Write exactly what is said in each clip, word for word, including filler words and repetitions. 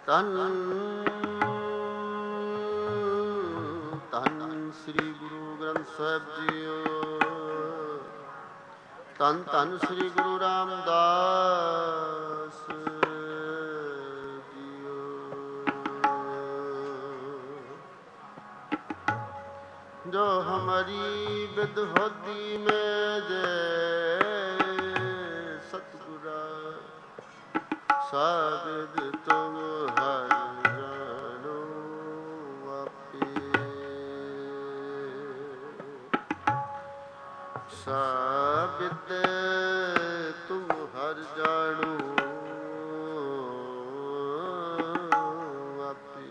ਧੰਨ ਧੰਨ ਸ੍ਰੀ ਗੁਰੂ ਗ੍ਰੰਥ ਸਾਹਿਬ ਜੀਓ। ਧੰਨ ਧੰਨ ਸ੍ਰੀ ਗੁਰੂ ਰਾਮਦਾਸ ਜੀਓ। ਜੋ ਹਮਾਰੀ ਬਿਦ ਹੋਤੀ ਮੈਂ ਜੈ ਸਤਿਗੁਰਾ ਸਾਬਿਦ ਤੁਮ ਹਰ ਜਾਣੋ ਆਪੇ। ਸਾਬਿਦ ਤੁਮ ਹਰ ਜਾਣੋ ਆਪੇ।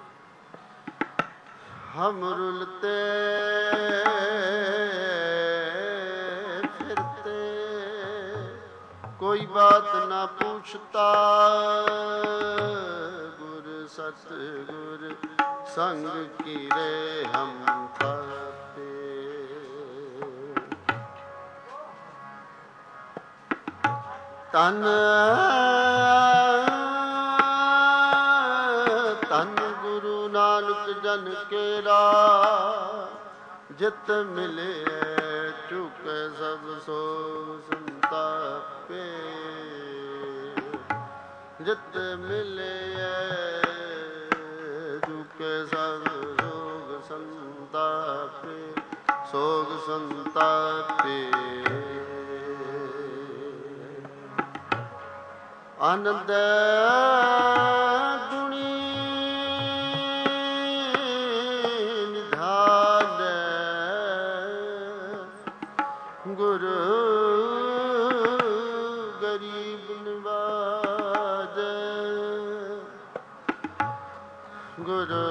ਹਮ ਰੁਲਤੇ ਫਿਰਤੇ कोई बात न पूछता। गुर सतगुर संग की रे हम पाते। तन तन गुरु नानक जन केरा। जित मिले चुके सब सो संतापे। जित मिले चुके सब सोग संतापे। सोग संतापे। आनंद गुणी निधान गुरु गरीब निवाज। गुरु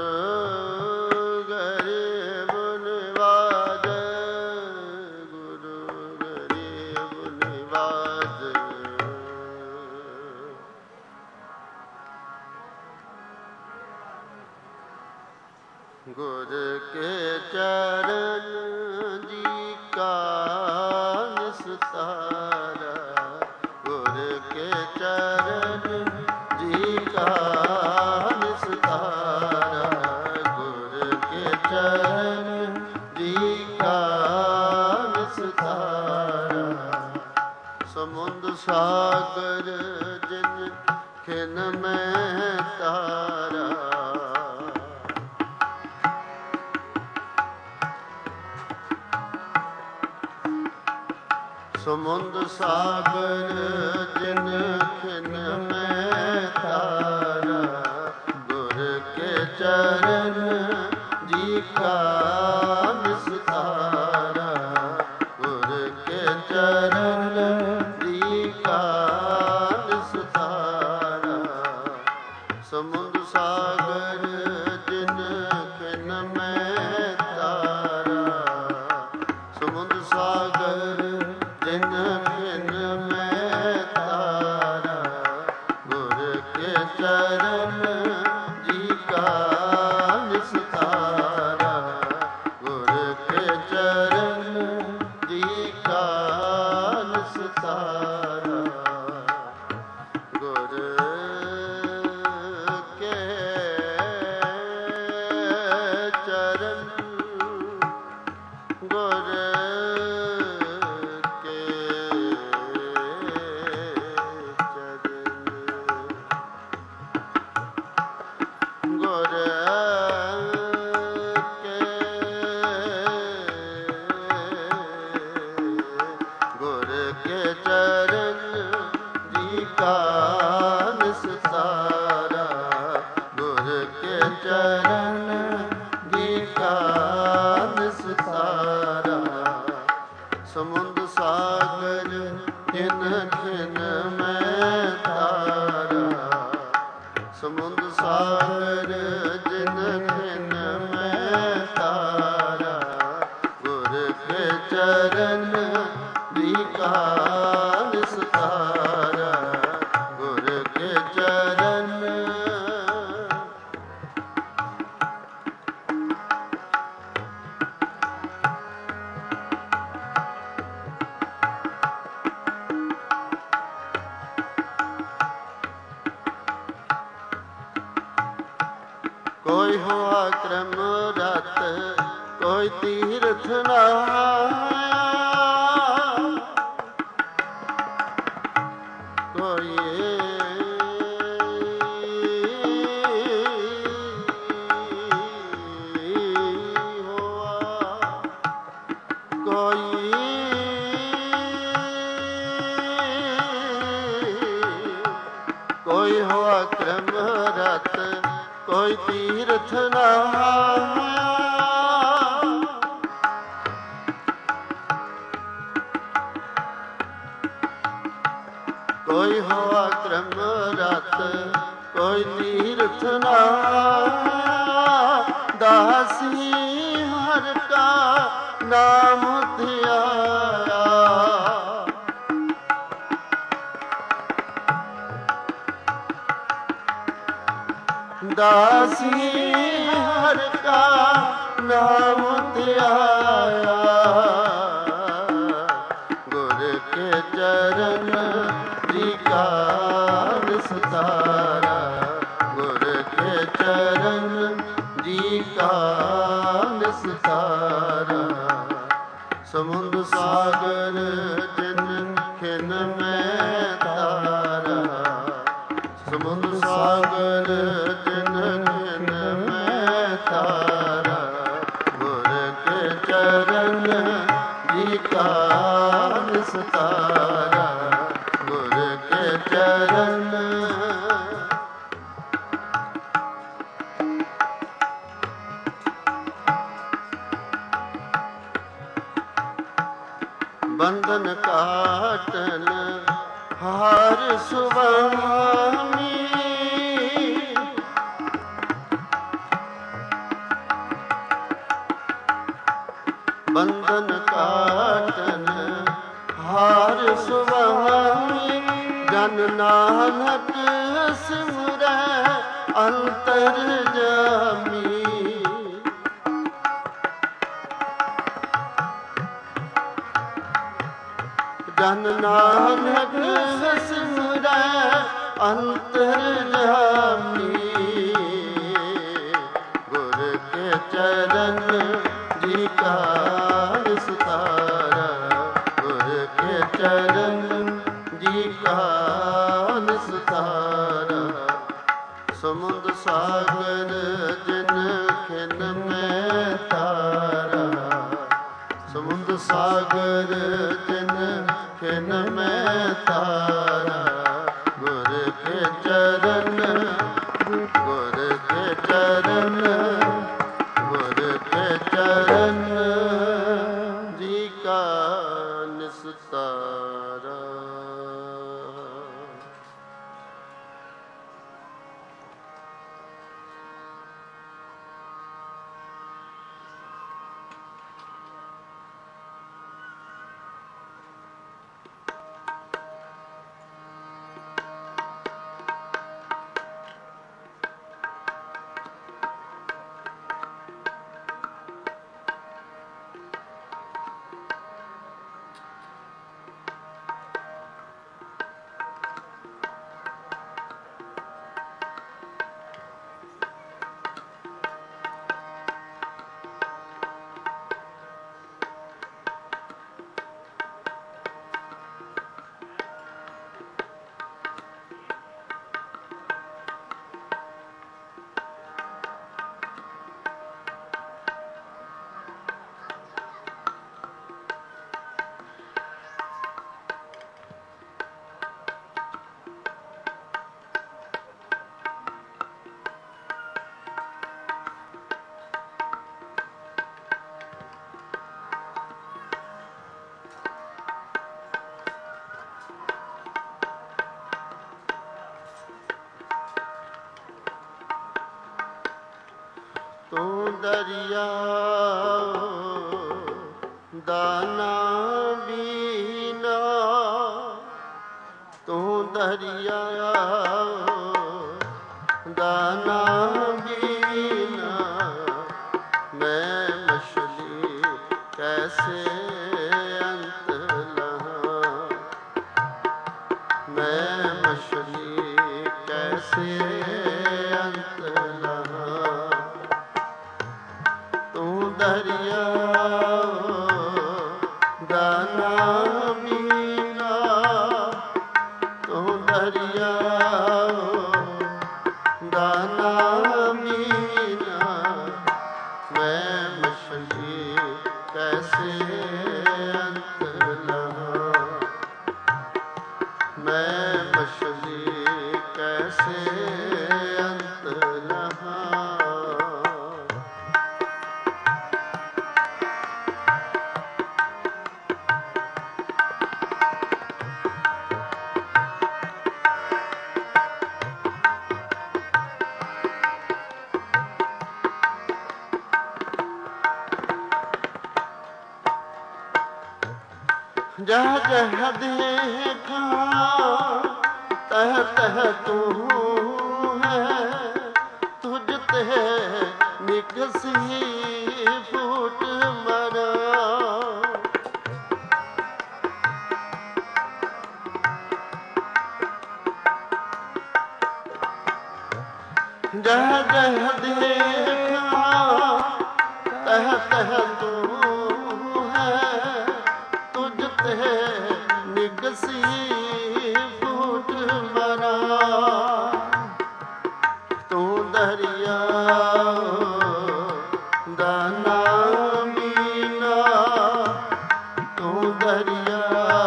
गरीब निवाज। गुरु गरीब निवाज। गुर के चरण जी का निस्तारा। गुर के चरण जी का निस्तारा। गुर के चरण जी का निस्तारा। समुंद सागर जिन खिन में तारा। समुंद सागर जिन खिन में तारा। गुर के चरण जी का निस्तारा। गुर के चरण जी का निस्तारा। समुंद सागर जिन खिन में तारा। समुंद सागर जिन खिन में तारा। गुर के चरण जी का निस्तारा। गुर के चरण जी का निस्तारा। गुर के चरण गुर समुंद सागर जिन खिन में तारा। समुंद सागर जिन खिन में तारा। गुर के चरण जी का निस्तारा। गुर के चरण ਕੋਈ ਹੋਆ ਕਰਮ ਰਤ ਕੋਈ ਤੀਰਥ ਨਹਾਇਆ ਕੋਈ ਕੋਈ ਹੋਆ ਕਰਮ ਰਤ ਕੋਈ ਤੀਰਥ ਨਹਾਇਆ ਕੋਈ ਹੋਆ ਕਰਮ ਰਤ ਕੋਈ ਤੀਰਥ ਨਹਾਇਆ ਦਾਸੀ ਹਰ ਕਾ ਨਾਮ ਧਿਆਇਆ ਦਾਸੀ ਹਰ ਕਾ ਨਾਮ ਧਿਆਇਆ ਗੁਰ ਕੇ ਚਰਨ ਜੀ ਕਾ ਵਿਸਤਾਰਾ ਗੁਰ ਕੇ ਚਰਨ ਜੀ ਕਾ ਵਿਸਤਾਰਾ ਸਮੁੰਦ ਸਾਗਰ ਜਿਨ ਖਿਨ ਮੈਂ ਤਾਰਾ ਸਮੁੰਦ ਸਾਗਰ ਜਿਨ ਖਿਨ ਮੈਂ ਤਾਰਾ ਗੁਰ ਕੇ ਚਰਨ ਜੀ ਕਾ ਵਿਸਤਾਰਾ ਗੁਰ ਕੇ ਚਰਨ ਬੰਧਨ ਕਾਟਨ ਹਰਿ ਸੁਆਮੀ ਬੰਧਨ ਕਾਟਨ ਹਰਿ ਸੁਆਮੀ ਜਨ ਨਾਨਕ ਸਿਮਰੈ ਅੰਤਰ ਜਾਮੀ ਜਨ ਨਾਨਕ ਸਿਮਰੈ ਅੰਤਰ ਜਾਮੀ ਗੁਰ ਕੇ ਚਰਨ ਜੀ ਕਾ ਵਿਸਤਾਰਾ ਗੁਰ ਕੇ ਚਰਨ ਜੀ ਕਾ ਵਿਸਤਾਰਾ ਸਮੁੰਦ ਸਾਗਰ ਜਿਨ ਖਿਨ ਮੈਂ ਤਾਰਾ ਸਮੁੰਦ ਸਾਗਰ ਜਿਨ ਖਿਨ ਮੈਂ ਤਾਰਾ ਗੁਰ ਕੇ ਚਰਨ ਗੁਰ ਕੇ ਚਰਨ ਗੁਰ ਕੇ ਚਰਨ ਜੀ ਕਾ ਨਿਸਤਾਰਾ ਤੂੰ ਦਰਿਆ ਦਾਨਾ ਬੀਨਾ ਤੂੰ ਦਰਿਆ ਦਾਨਾ ਬੀਨਾ ਮੈਂ ਮਛਲੀ ਕੈਸੇ ਅੰਤ ਲਹਾਂ ਮੈਂ ਮਛਲੀ ਕੈਸੇ ਅੰਤ ਲਹਾਂ ਦਾਨਾ ਮੀਨਾ ਮੈਂ ਮਛਲੀ ਕੈਸੇ ਅੰਤਰ ਲਹਾ ਮੈਂ ਮਛਲੀ ਕੈਸੇ ਅੰਤਰ ਲਹਾ ਜਹ ਜਹ ਦੇਖਾਂ ਤਹ ਤਹ ਤੂੰ ਹੈ ਤੁਝ ਤੇ ਨਿਕਸੀ ਫੂਟ ਮਰਾ ਜਹ ਜਹ ਦੇਖਾਂ ਤਹ ਤਹ ਤੂੰ ਨਿਗਸੀ ਫੂਟ ਮਰਾ ਤੂੰ ਦਰਿਆ ਦਾਨਾ ਮੀਨਾ ਤੂੰ ਦਰਿਆ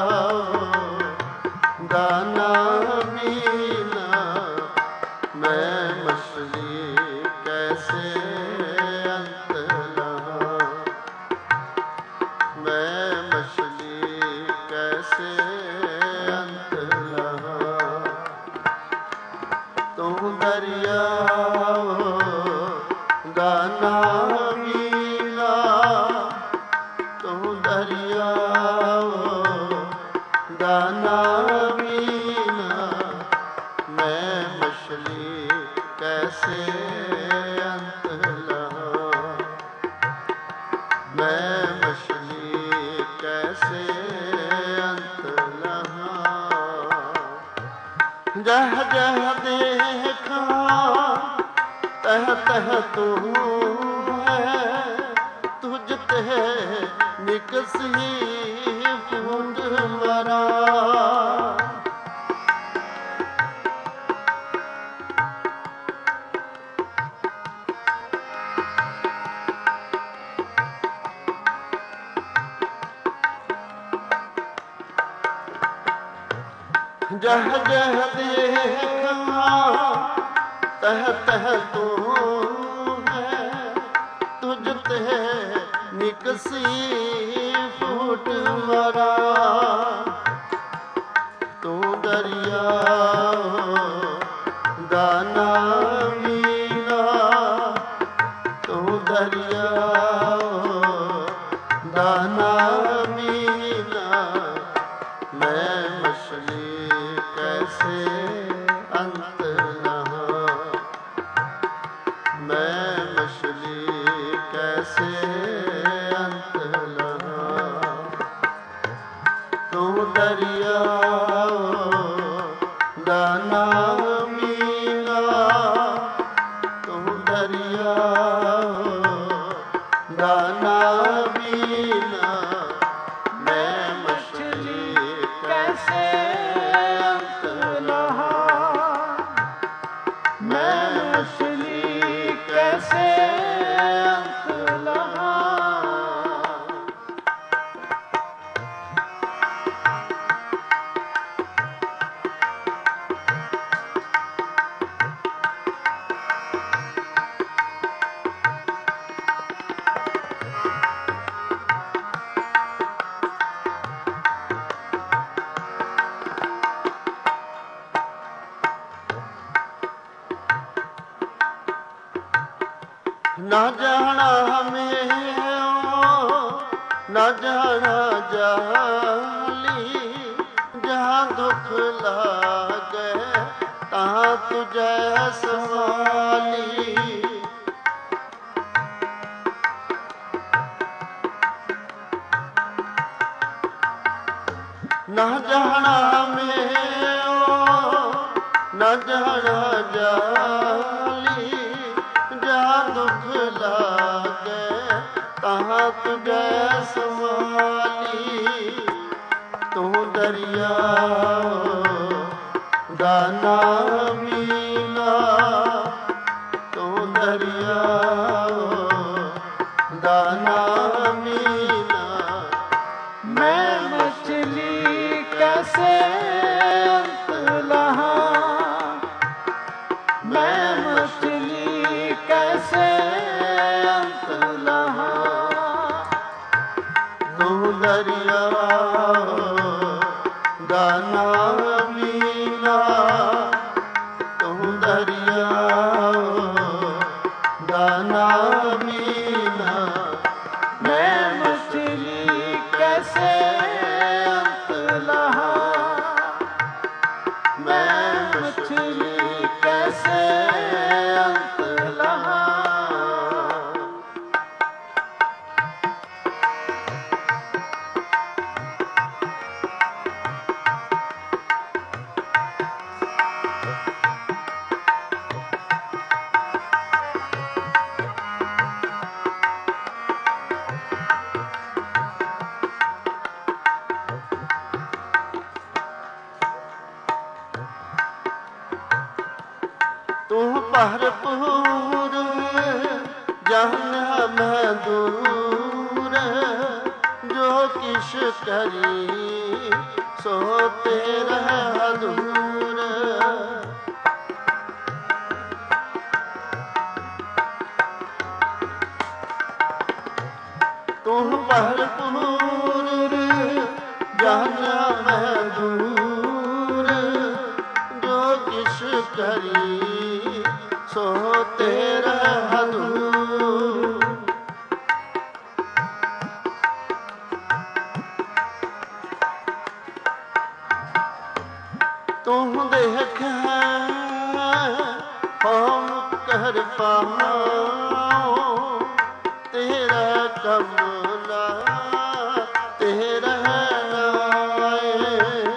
ਦਾਨਾ ਮੀਨਾ ਮੈਂ ਮਛਲੀ ਕੈਸੇ ਅੰਤ ਲਹਾ ਮੈਂ ਮਛਲੀ ਕੈਸੇ ਅੰਤ ਲਹਾ ਤੂੰ ਦਰਿਆ ਦਾਨਾ ਮੀਨਾ ਤੂੰ ਦਰਿਆ ਦਾਨਾ ਮੀਨਾ ਮੈਂ ਮਛਲੀ ਕੈਸੇ ਅੰਤ ਲਹਾ ਮੈਂ ਮਛਲੀ ਕੈਸੇ ਅੰਤ ਲਹਾ ਜਹ ਜਹ ਦੇਖਾਂ ਤਹ ਤਹ ਤੂੰ ਹੈ ਤੁਝ ਤੇ ਨਿਕਸੀ ਫੂਟ ਮਰਾ ਜਹ ਜਹ ਦੇਖਾਂ ਤਹ ਤਹ ਤੂੰ ਹੈ ਤੁਝ ਤੇ ਨਿਕਸੀ ਫੂਟ ਮਰਾ ਤੂੰ ਦਰਿਆ ਦਾਨਾ ਮੀਨਾ ਤੂੰ ਦਰਿਆ ਦਾਨਾ ਮੀਨਾ ਮੈਂ ਮਛਲੀ ਕੈਸੇ ਅੰਤ ਲਹਾ ਮੈਂ ਮਛਲੀ ਕੈਸੇ ਅੰਤ ਲਹਾ ਤੂੰ ਦਰਿਆ ਦਾਨਾ ਮੀਨਾ ਤੂੰ ਦਰਿਆ ਦਾਨਾ ਮੀਨਾ ਮੈਂ ਮਛਲੀ ਕੈਸੇ ਅੰਤ ਲਹਾ ਮੈਂ ਮਛਲੀ ਕੈਸੇ ਅੰਤ ਲਹਾ ਨਾ ਜਾਣਾ ਹਮੇ ਨਾ ਜਾਣਾ ਜਾਲੀ ਜਹਾਂ ਦੁਖ ਲਾਗੇ ਤਾਂ ਤੁਝੈ ਸਮਾਲੀ ਨਾ ਜਾਣਾ ਹਮੇ ਨਾ ਜਾਣਾ ਜਾਲੀ ਜਹਾਂ ਦੁਖ ਲਾਗੇ ਤਹਾਂ ਤੁਝੈ ਸਮਾਲੀ ਤੂੰ ਦਰਿਆ ਦਾਨਾ ਮੀਨਾ ਭਰਪੂਰ ਜਨ ਮੈਂ ਦੂਰ, ਜੋ ਕਿਛ ਕਰੀ ਸੋ ਤੇਰਾ ਹਦੂਰ। ਤੂੰ ਭਰਪੂਰ ਜਨ ਮੈਂ ਦੂਰ, ਜੋ ਕਿਛ ਕਰੀ ਸੋ ਤੇਰਾ ਹਦੂਰ। ਤੂੰ ਦੇਖੈ ਹਉ ਕਰ ਪਾਉ, ਤੇਰਾ ਕਮਲਾ ਤੇਰਾ ਨਾਏ।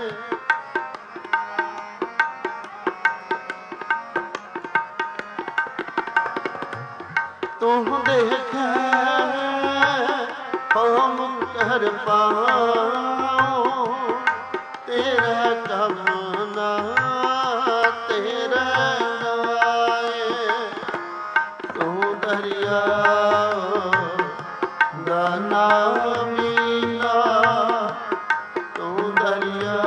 ਤੂੰ ਦੇਖੈ ਹਉ ਕਰ ਪਾਉ, ਤੇਰਾ ਕਮਲਾ ਤੇਰਾ ਨਾਏ। ਤੂੰ ਦਰਿਆ ਦਾ ਨਾਮ ਮੀਨਾ, ਤੂੰ ਦਰਿਆ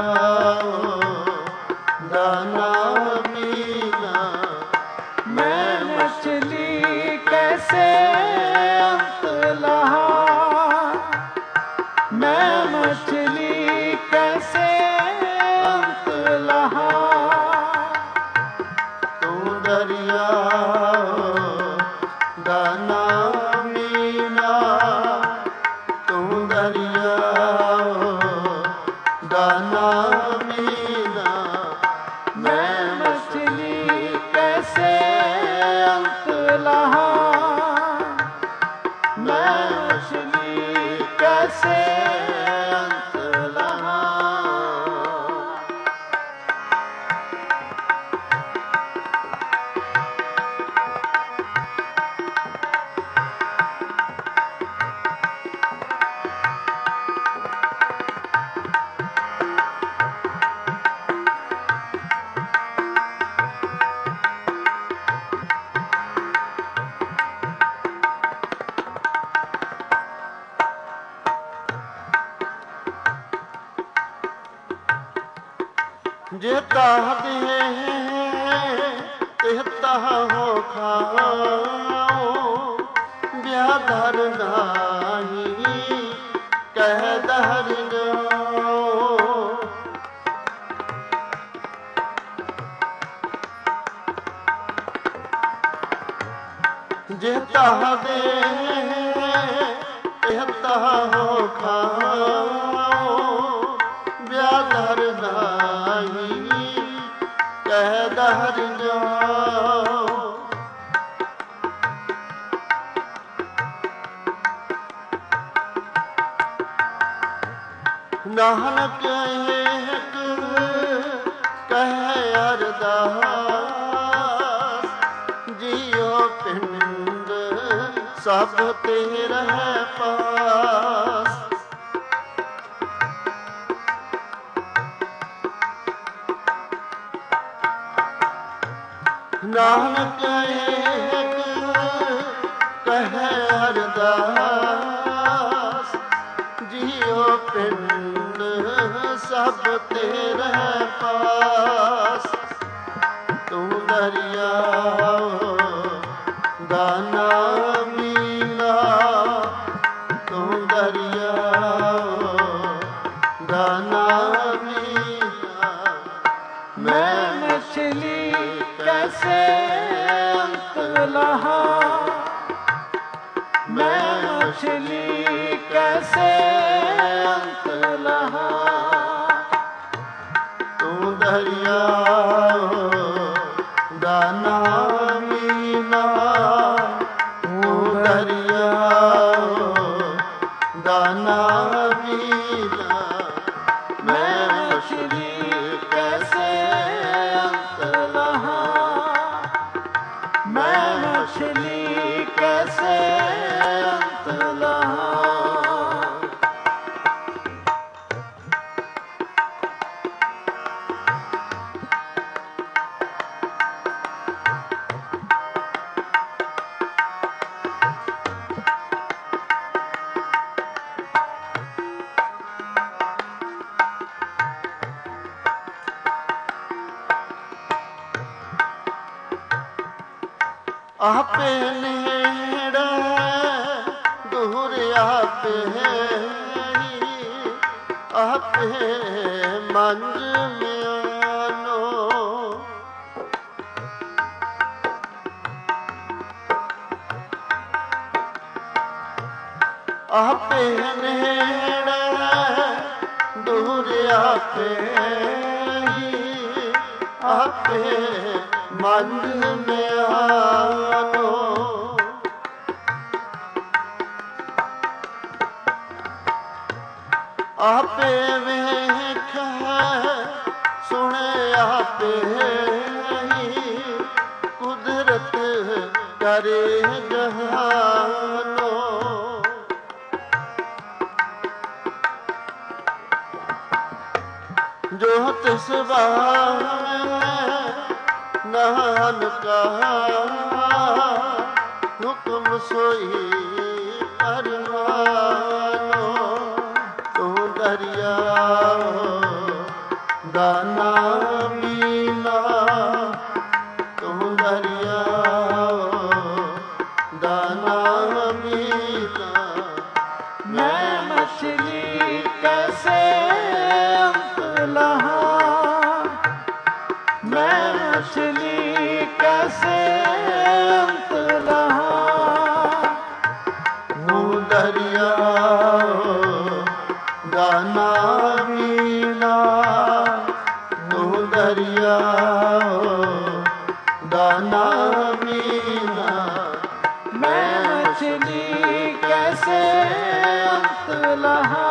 ਦਾ ਨਾਮ ਮੀਨਾ। मैं मछली कैसे अंत लहा, मैं मछली कैसे अंत लहा। ਤੂੰ ਦਰਿਆ ਦਾ ਨਾਮ ਮੀਨਾ, ਤੂੰ ਦਰਿਆ ਦਾ ਨਾਮ ਮੀਨਾ। मैं मछली कैसे अंत लहा, मैं मछली कैसे अंत लहा। ਜੇ ਤਾਹ ਦੇ ਤਿਹ ਤਾਹ ਹੋ ਖਾਓ, ਵਿਆਹ ਧਰ ਨਾਹੀ ਕਹਿ ਦਹਰ ਜਾਓ। ਜੇ ਤਾਹ ਦੇ ਤਿਹ ਤਾਹ ਹੋ ਖਾਓ, ਵਿਆਹ ਧਰ ਨਾਹੀ ਕਹਿ ਦਹਰ ਜਾਓ। ਨਾਨਕ ਏਕ ਕਹਿ ਅਰਦਾਸ, ਜੀਉ ਪਿੰਡ ਸਭ ਤੇਰਾ ਪਾਸ। ਨਾਨਕ ਏਕ ਕਹਿ ਅਰਦਾਸ, ਜੀਉ ਪਿੰਡ ਸਭ ਤੇਰਾ ਪਾਸ। ਤੂੰ ਦਰਿਆ ਦਾ ਨਾਮ ਮੀਨਾ, ਤੂੰ ਦਰਿਆ ਦਾ ਨਾਮ ਮੀਨਾ। मैं मछली कैसे अंत लहा, मैं मछली कैसे अंत लहा। ਤੂੰ ਦਰਿਆ ਦਾ ਨਾਮ ਮੀਨਾ, ਤੂੰ ਦਰਿਆ ਦਾ ਨਾਮ ਮੀਨਾ। ਮੈਂ ਮਛਲੀ कैसे अंत लहा, मैं मछली कैसे अंत लहा। ਆਪੇ ਨੇੜੇ ਦੂਰ ਆਪੇ ਆਪੇ ਮੰਜ ਮਿਆਨੋ ਆਪੇ ਨੇੜੇ ਦੂਰ ਆਪੇ ਆਪੇ ਮੰਜ ਮਿਆਨੋ ਆਪੇ ਵੇਖੈ ਸੁਣੇ ਆਪੇ ਕੁਦਰਤ ਕਰੇ ਜਹਾਨੋ ਜੋ ਤਿਸ ਬਾਹਰ ਨਾਨਕਾ ਹੁਕਮ ਸੋਈ ਅਰਮਾਨੋ ਤੂੰ ਦਰਿਆ ਦਾਨਾ ਮੀਨਾ ਤੂੰ ਦਰਿਆ ਦਾਨਾ ਮੀਨਾ मैं मछली कैसे अंत लहा मैं मछली कैसे अंत लहा ਤੂੰ ਦਰਿਆ ਦਾਨਾ ਮੀਨਾ ਤੂੰ ਦਰਿਆ ਦਾਨਾ ਮੀਨਾ मैं मछली कैसे अंत लहा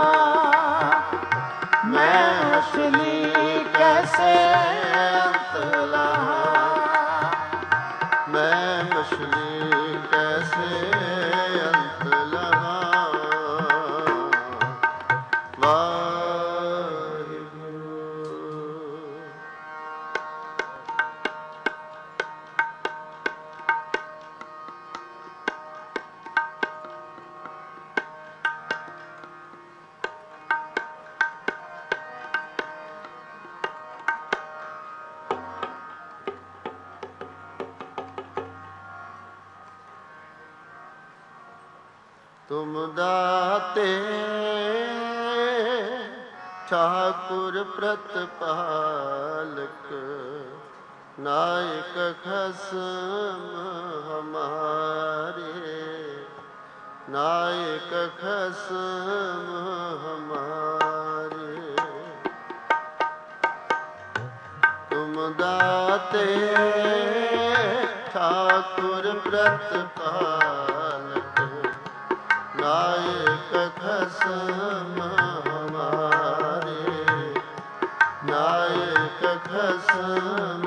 मैं मछली कैसे अंत लहा ਮੈਂ ਮਛਲੀ ਕੈਸੇ ਅੰਤ ਲਹਾ ਵਾਹਿਗੁਰੂ। ਤੁਮ ਦਾਤੇ ਠਾਕੁਰ ਪ੍ਰਤਪਾਲਕ ਨਾਇਕ ਖਸਮ ਹਮਾਰੇ ਨਾਇਕ ਖਸਮ ਹਮਾਰੇ ਤੁਮ ਦਾਤੇ ਠਾਕੁਰ ਪ੍ਰਤਪਾਲਕ ਨਾਇਕ ਖਸਮ ਹਮਾਰੇ ਨਾਇਕ ਖਸਮ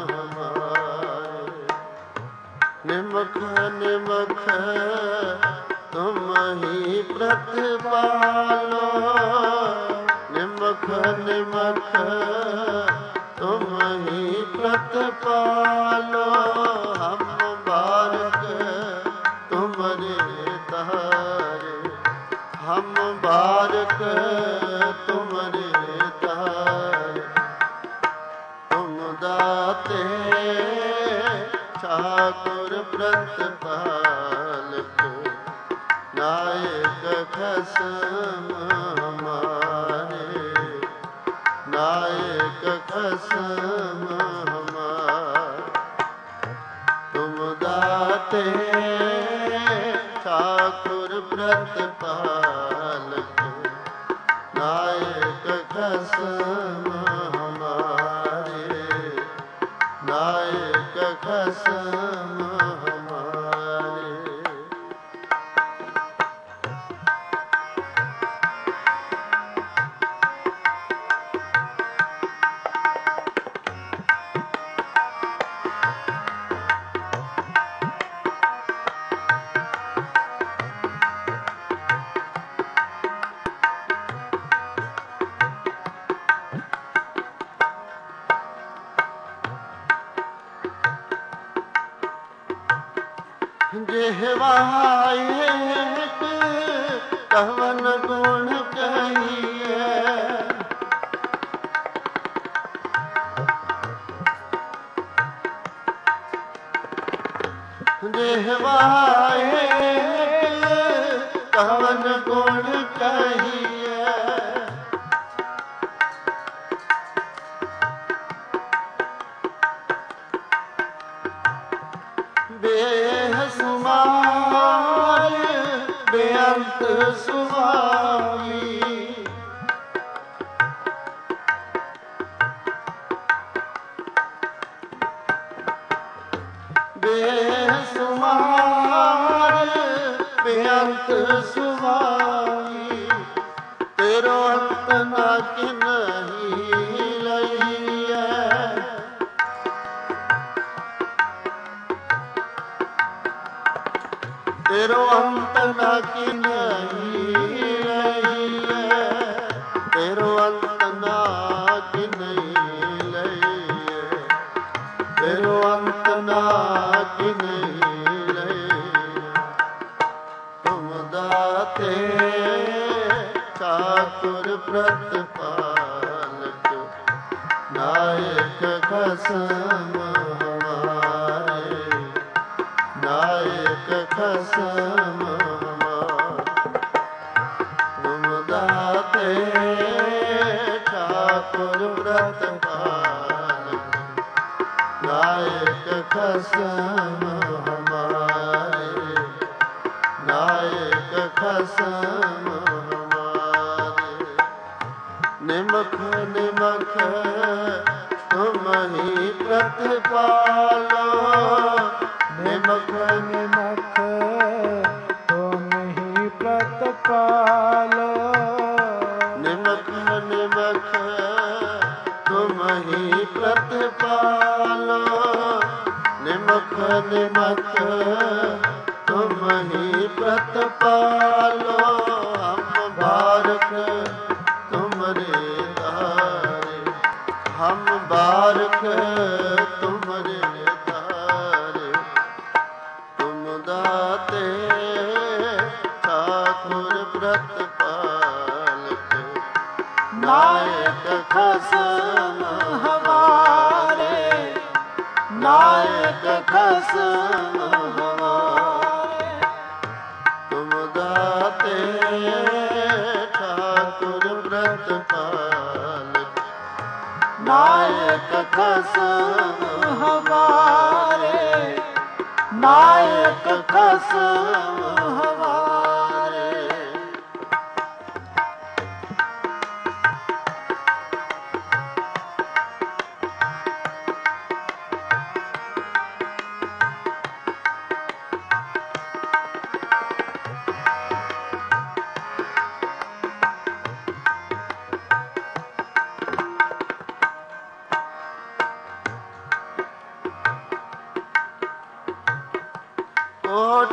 ਹਮਾਰੇ ਨਿਮਖ ਨਿਮਖ ਤੁਮ ਹੀ ਪ੍ਰਤਪਾਲੋ ਨਿਮਖ ਨਿਮਖ ਤੁਮ ਹੀ ਪ੍ਰਤਪਾਲੋ ਹਮ ਬਾਰਕ ਤੁਮਰੇ ਤਾਰੇ ਹਮ ਬਾਰਕ ਤੁਮਰੇ ਤਾਰੇ ਤੁਮ ਦਾਤੇ ਠਾਕੁਰ ਪ੍ਰਤਪਾਲਕ ਨਾਇਕ ਖਸਮ ਹਮਾਰੇ ਨਾਇਕ ਖਸਮ ਹਮਾਰੇ ਤੁਮ ਦਾਤੇ ਠਾਕੁਰ ਪ੍ਰਤਪਾਲਕ ਨਾਇਕ ਖਸਮ ਹਮਾਰੇ ਨਾਇਕ ਖਸਮ ਹਮਾਰੇ ਜਿਹਵਾਏ ਕਵਨ ਗੁਣ ਕਹੀਏ ਜਿਹਵਾਏ ਕਵਨ ਗੁਣ ਕਹੀਏ। ਬੇਸੁਮਾਰ ਬੇਅੰਤ ਸੁਆਮੀ ਬੇਸੁਮਾਰ ਬੇਅੰਤ ਸੁਆਮੀ ਤੇਰੋ ਅੰਤ ਨਾ ਕਿਨਹੀ ਲਈਐ। ਤੇਰੋ ਅੰਤ ਨਾ ਕਿਨਹੀ ਲਈਐ। ਤੇਰੋ ਅੰਤ ਨਾ ਕਿਨਹੀ ਲਈਐ। ਤੇਰੋ ਅੰਤ ਨਾ ਕਿਨਹੀ ਲਈਐ। ਤੁਮ ਦਾਤੇ ਠਾਕੁਰ ਪ੍ਰਤਪਾਲਕ ਨਾਇਕ ਖਸਮ ਹਮਾਰੇ। ਨਾਇਕ ਖਸਮ ਹਮਾਰੇ। ਤੁਮ ਦਾਤੇ ਠਾਕੁਰ ਪ੍ਰਤਪਾਲਕ ਨਾਇਕ ਖਸਮ ਹਮਾਰੇ। ਨਾਇਕ ਖਸਮ ਹਮਾਰੇ। ਨਿਮਖ ਨਿਮਖ ਤੁਮ ਹੀ ਪ੍ਰਤਪਾਲੋ। ਨਿਮਖ ਨਿਮਖ ਤੁਮ ਹੀ ਪ੍ਰਤਪਾਲੋ। ਨਿਮਖ ਨਿਮਖ ਤੁਮ ਹੀ ਪ੍ਰਤਪਾਲੋ। ਨਿਮਖ ਨਿਮਖ ਤੁਮ ਹੀ ਪ੍ਰਤਪਾਲੋ। ਹਮ ਬਾਰਕ ਤੁਮਰੇ ਤਾਰੇ। ਹਮ ਬਾਰਕ ਤੁਮਰੇ ਤਾਰੇ। ਤੁਮ ਦਾਤੇ ਠਾਕੁਰ ਪ੍ਰਤਪਾਲਕ ਨਾਇਕ ਖਸਮ ਹਮਾਰੇ। ਨਾਇਕ ਖਸਮ ਹਮਾਰੇ। ਤੁਮ ਦਾਤੇ ਠਾਕੁਰ ਪ੍ਰਤਪਾਲਕ ਨਾਇਕ ਖਸਮ ਹਮਾਰੇ। ਨਾਇਕ ਖਸਮ ਹਮਾਰੇ। कोट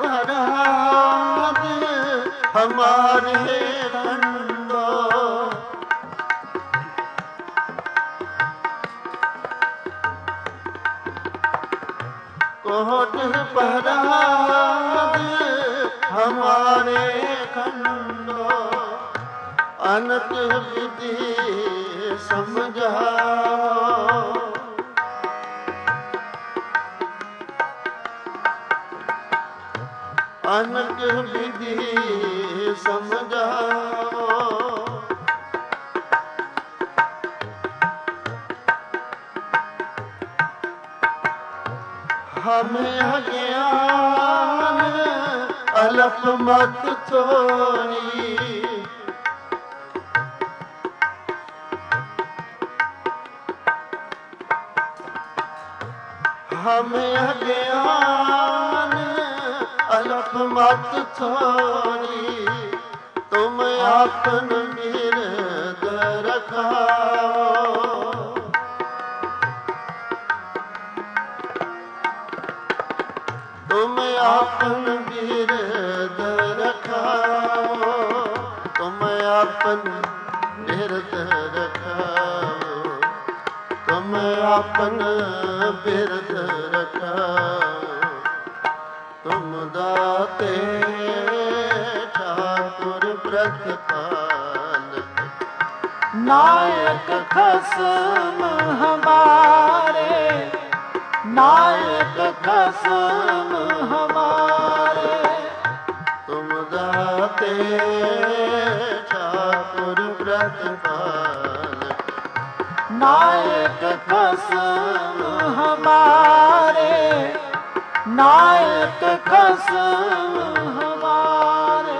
पराध हमारे खंडो। कोट पराध हमारे खंडो। अनंत विधि समझाओ। अनक विधि समझाओ। हमें अज्ञान अलप मत छोड़ी। हमें अज्ञान अलप मत छोड़ी। तुम आपन बिरद रखाओ। तुम आपन बिरद रखाओ। तुम आपन बिरद रखाओ। तुम आपन बिरद रखाओ। तुम दाते ठाकुर प्रतपालक नायक खसम हमारे। नायक खसम हमारे। तुम दाते ठाकुर व्रतपाल, नायक खसम हमारे, नायक खसम हमारे।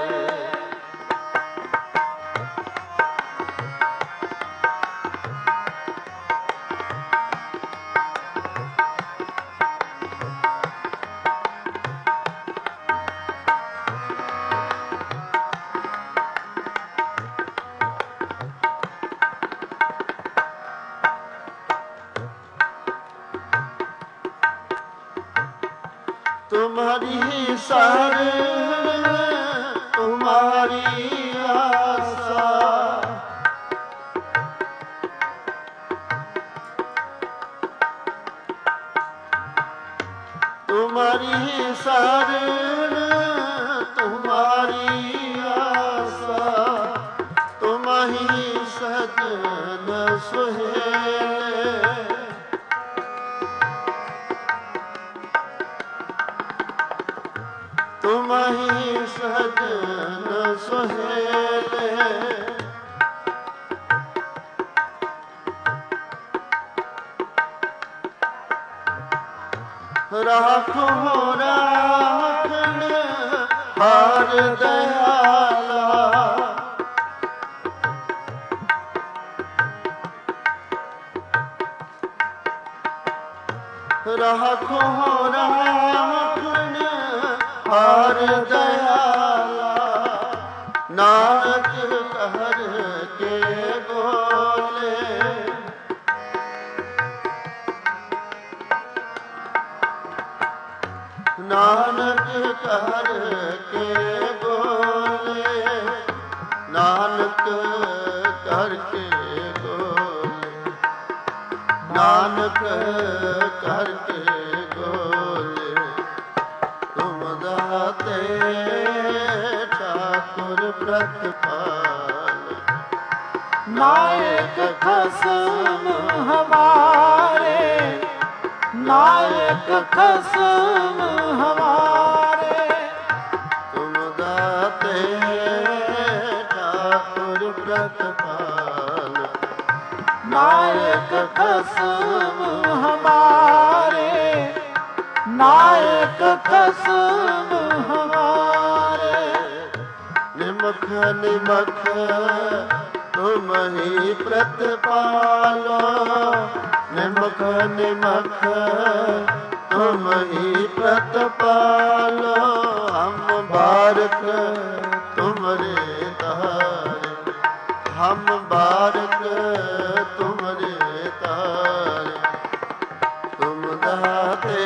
तुम्हारी शरण तुम्हारी आशा, तुम्हारी शरण तुम्हारी आशा, तुम ही सजन सुहेले। तुम ही सजन सुहेले, राखो राखन हार दयाला, राखो राखन हार दयाला। नानक कहर के बोले, नानक कहर के बोले, नानक कहर के बोले, नानक कहर के बोले। तुम दाते ठाकुर व्रतपाल, नायक खसम हमारे, नायक खसम हमारे। तुम दाते ठाकुर व्रतपाल, नायक खसम हमारे, नायक खसम हमारे। निमख निमख तुम ही प्रतिपालो, निमख निमख तुम ही प्रतिपालो। हम बारक तुमरे तारे, हम बारक तुमरे तारे। तुम दाते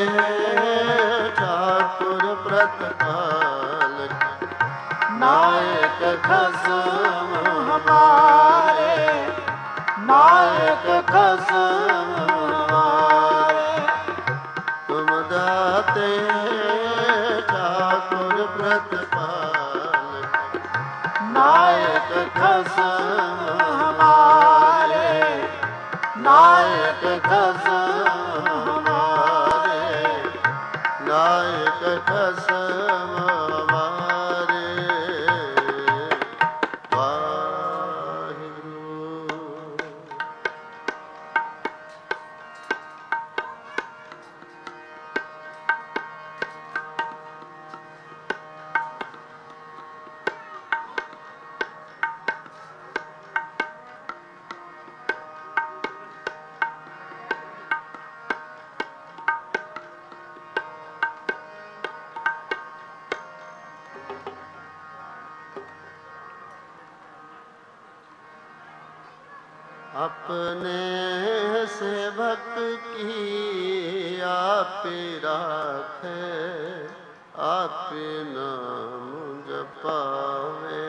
ठाकुर व्रतपाल, नायक खसम हमारे, नायक खसम हमारे। तुम दाते ठाकुर व्रतपाल, नायक खसम हमारे, नायक खसम हमारे। नायक खसम हमारे। वाहिगुरू। अपने सेवक की आप राखे, आप नाम जपावे,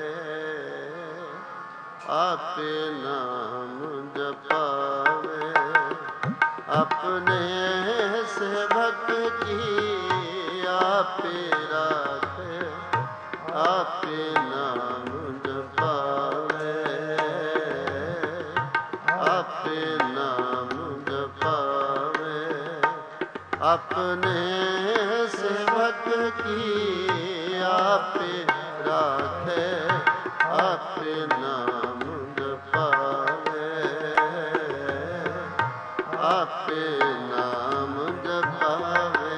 आप नाम जपावे। अपने सेवक की आप राखे, आप नाम जपावे, आप नाम जपावे। की आपे राखे आपे नाम जपावे आपे नाम जपावे।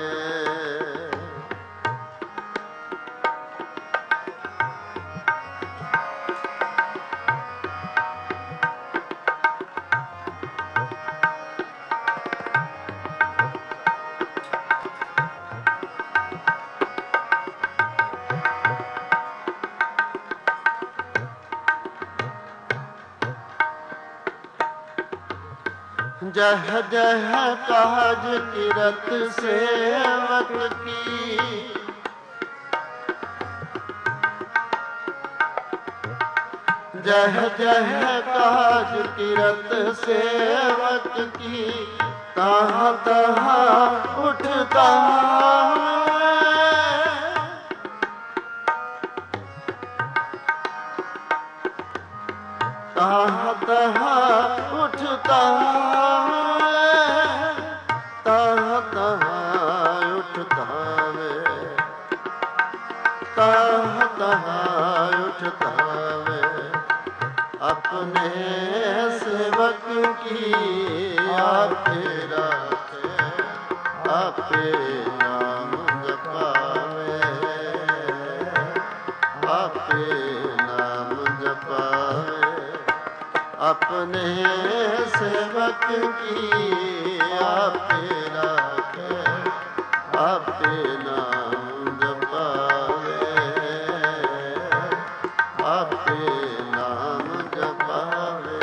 जह जह काज किरत सेवक की जह जह काज किरत सेवक की तहाँ तहाँ उठता तहाँ तहाँ उठता तहाँ तहाँ उठता वे तहाँ तहाँ उठता वे अपने सेवक की आपे राखे आपे नाम जपावे आपे नाम जपावे। अपने सेवक की आपे राखे आपे नाम जपावे आपे नाम जपावे।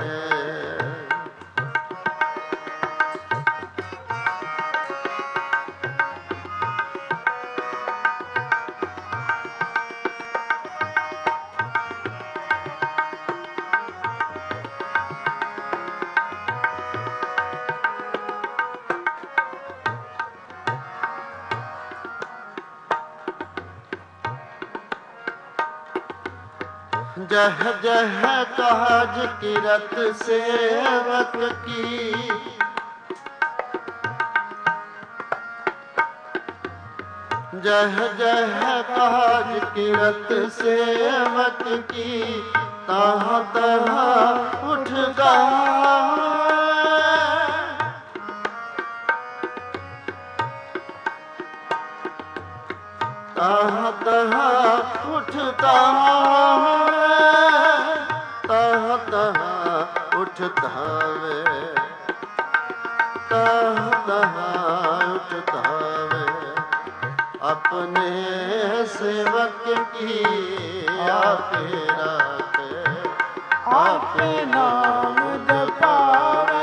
जह जह काज किरत सेवक की जह जह काज किरत सेवक की तहाँ तहाँ उठता तहाँ तहाँ उठता तहाँ तहाँ उठता वे तहाँ तहाँ उठता वे अपने सेवक की आपे राखे आपे नाम जपावे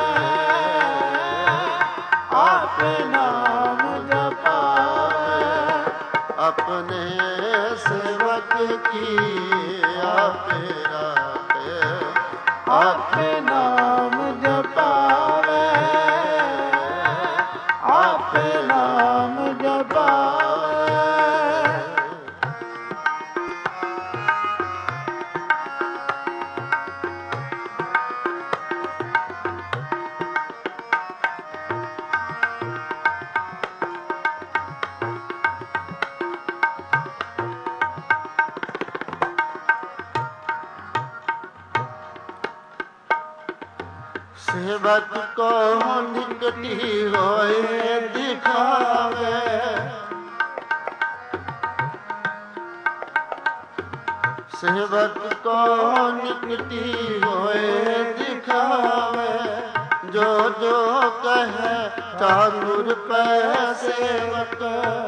आपे नाम जपावे। अपने सेवक की आपे राखे आपे नाम जपावे आपे नाम जपावे। सेवक को निकटी होए दिखावे सेवक को निकटी होए दिखावे जो जो कहे ठाकुर पै सेवक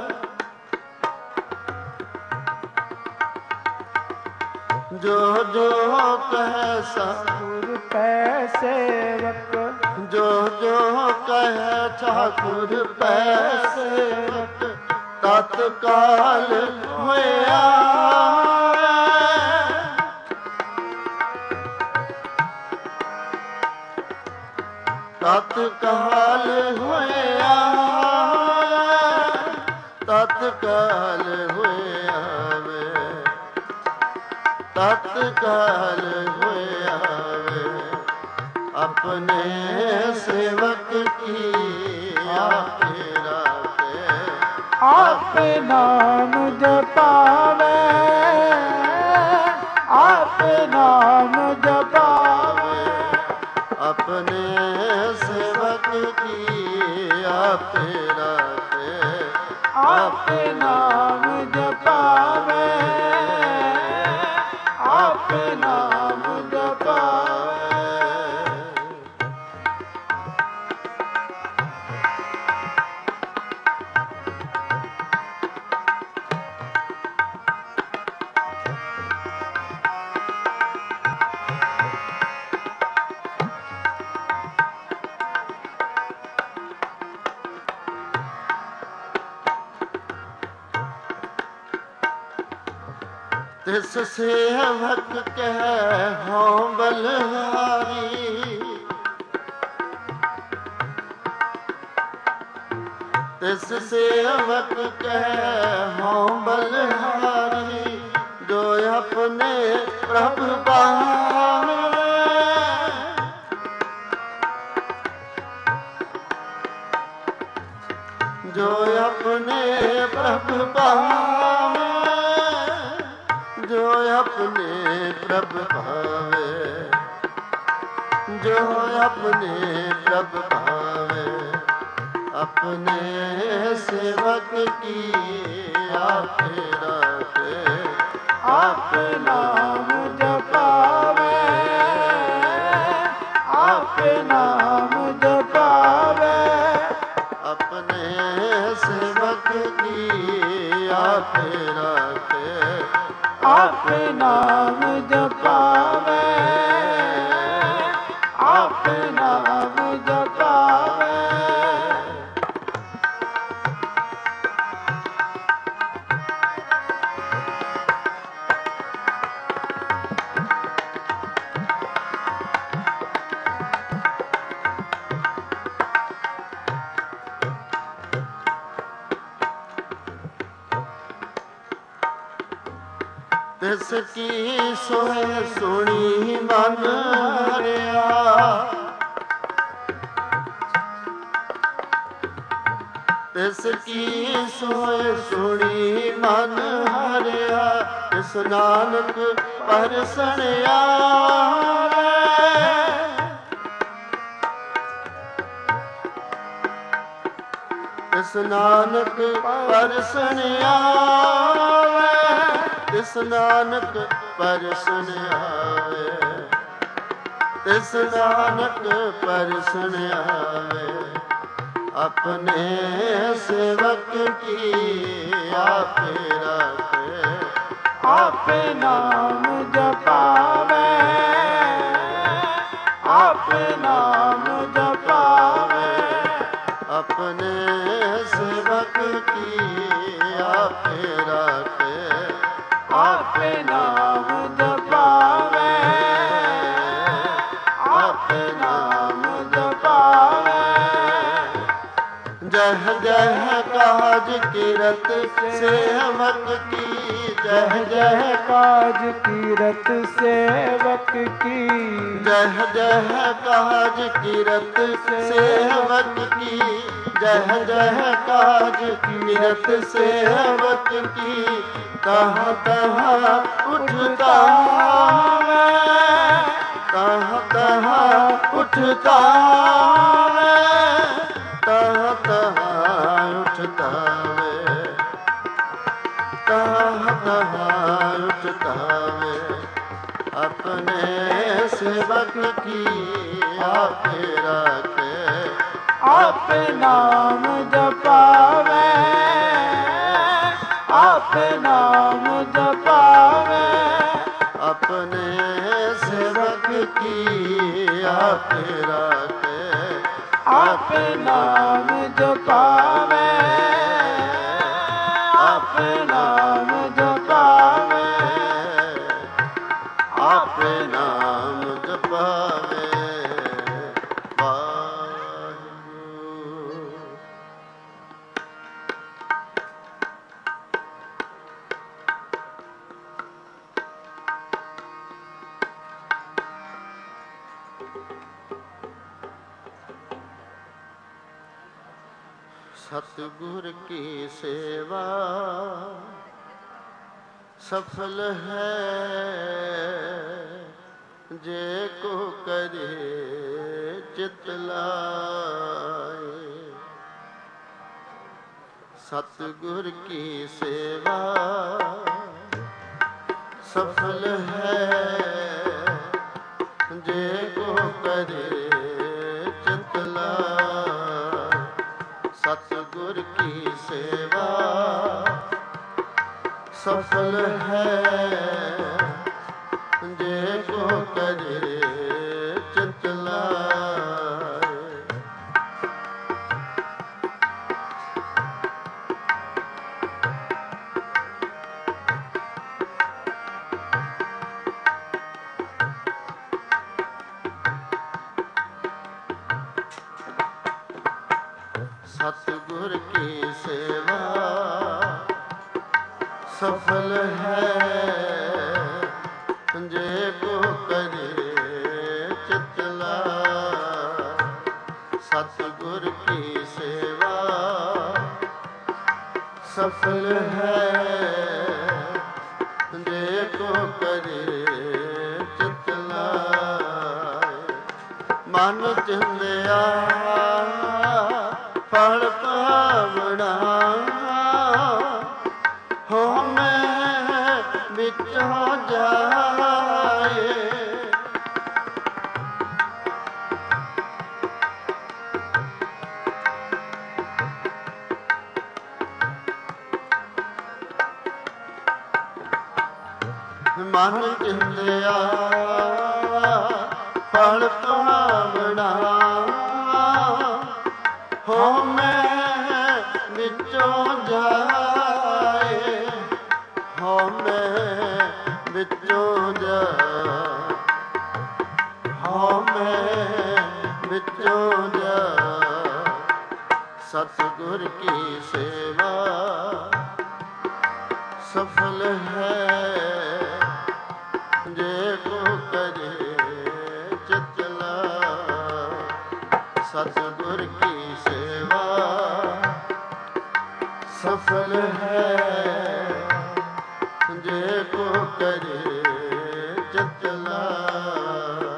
जो जो कहे ठाकुर पै सेवक जो जो कहे ठाकुर पै सेवक तत्काल होया तत्काल होया तत्काल होया वे तत्काल होया वे अपने सेवक की आपे राखे ਆਪੇ ਨਾਮ ਜਪਾਵੇ, ਆਪੇ ਨਾਮ ਜਪਾਵੇ, ਆਪਣੇ ਸੇਵਕ ਕੀ ਆਪੇ ਰਾਖੇ, ਆਪੇ ਨਾਮ ਜਪਾਵੇ, ਆਪੇ ਨਾਮ ਜਪਾਵੇ। ਤਿਸ ਸੇਵਕ ਕਹਿ ਹਉ ਬਲਿਹਾਰੀ, ਤਿਸ ਸੇਵਕ ਕਹਿ ਹਉ ਬਲਿਹਾਰੀ, ਜੋ ਆਪਣੇ ਪ੍ਰਭ ਪਾਵੇ, ਜੋ ਆਪਣੇ ਪ੍ਰਭ ਪਾਵੇ, ਜੋ ਆਪਣੇ ਪ੍ਰਭ ਭਾਵੇ, ਜੋ ਆਪਣੇ ਪ੍ਰਭ ਭਾਵੇ, ਆਪਣੇ ਸੇਵਕ ਕੀ ਆਪੇ ਰਾਖੇ, ਆਪੇ ਨਾਮ ਜਪਾਵੇ, ਆਪੇ ਨਾਮ ਜਪਾਵੇ, ਆਪਣੇ ਸੇਵਕ ਕੀ ਆਪੇ ਰਾਖੇ, ਆਪੇ ਨਾਮ ਜਪਾਵੇ, ਆਪੇ ਨਾਮ ਜਪਾਵੇ। ਤਿਸ ਕੀ ਸੋਹਿ ਸੁਣੀ ਮਨ ਹਰਿਆ, ਤਿਸ ਕੀ ਸੋਹਿ ਸੁਣੀ ਮਨ ਹਰਿਆ, ਤਿਸ ਨਾਨਕ ਪਰਸਣਿਆ, ਤਿਸ ਨਾਨਕ ਪਰਸਣਿਆ, ਤਿਸ ਨਾਨਕ ਪਰਸਨ ਆਵੇ, ਤਿਸ ਨਾਨਕ ਪਰਸਨ ਆਵੇ, ਆਪਣੇ ਸੇਵਕ ਕੀ ਆਪੇ ਰਾਖੇ, ਆਪੇ ਨਾਮ ਜਪਾਵੇ, ਆਪੇ ਨਾਮ ਜਪਾਵੇ, ਆਪਣੇ ਸੇਵਕ ਕੀ ਆਪੇ ਰਾਖੇ, ਆਪੇ ਨਾਮ ਜਪਾਵੇ, ਆਪੇ ਨਾਮ ਜਪਾਵੇ। ਜਹ ਜਹ ਕਾਜ ਕੀਰਤ ਸੇਵਕ ਕੀ, ਜਹ ਜਹ ਕਾਜ ਕੀਰਤ ਸੇਵਕ ਕੀ, ਜਹ ਜਹ ਕਾਜ ਕੀਰਤ ਸੇਵਕ ਕੀ, ਜਹ ਜਹ ਕਾਜ ਕੀਰਤ ਸੇਵਕ ਕੀ, ਤਹਾਂ ਤਹਾਂ ਉਠਤਾ ਮੈਂ, ਤਹਾਂ ਤਹਾਂ ਉਠਤਾ ਮੈਂ, ਤਹਾਂ ਤਹਾਂ ਉਠਤਾ ਵੇ, ਤਹਾਂ ਤਹਾਂ ਉਠਤਾ ਵੇ, ਆਪਣੇ ਸੇਵਕ ਕੀ ਆਪੇ ਰਾਖੇ, ਆਪੇ ਨਾਮ ਜਪਾਵੇ, ਆਪੇ ਨਾਮ ਜਪਾਵੇ, ਆਪਣੇ ਸੇਵਕ ਕੀ ਆਪੇ ਰਾਖੇ, ਆਪੇ ਨਾਮ ਜਪਾਵੇ, ਆਪੇ ਨਾਮ ਜਪਾਵੇ, ਆਪੇ ਨਾਮ ਜਪਾਵੇ। सतगुर की सेवा सफल है जे को करे चित लाए। सतगुर की सेवा सफल है जे को करे चित लाए। सतगुर की सेवा सफल है जे को करे चित लाए। सतगुर की सेवा सफल है जे को करे चित लाए। सतगुर की सेवा सफल है जे को करे चित लाए। मन चिंदिया फल पावना हो मैं विचों जाए। मन चिंदिया फल पावना हो मैं विचों जाए। हो मैं विचों जाए। हो मैं विचों जाए। सतगुर की सेवा सफल है जे को करे चित लाए। सतगुर की सेवा सफल है जे को करे चित लाए।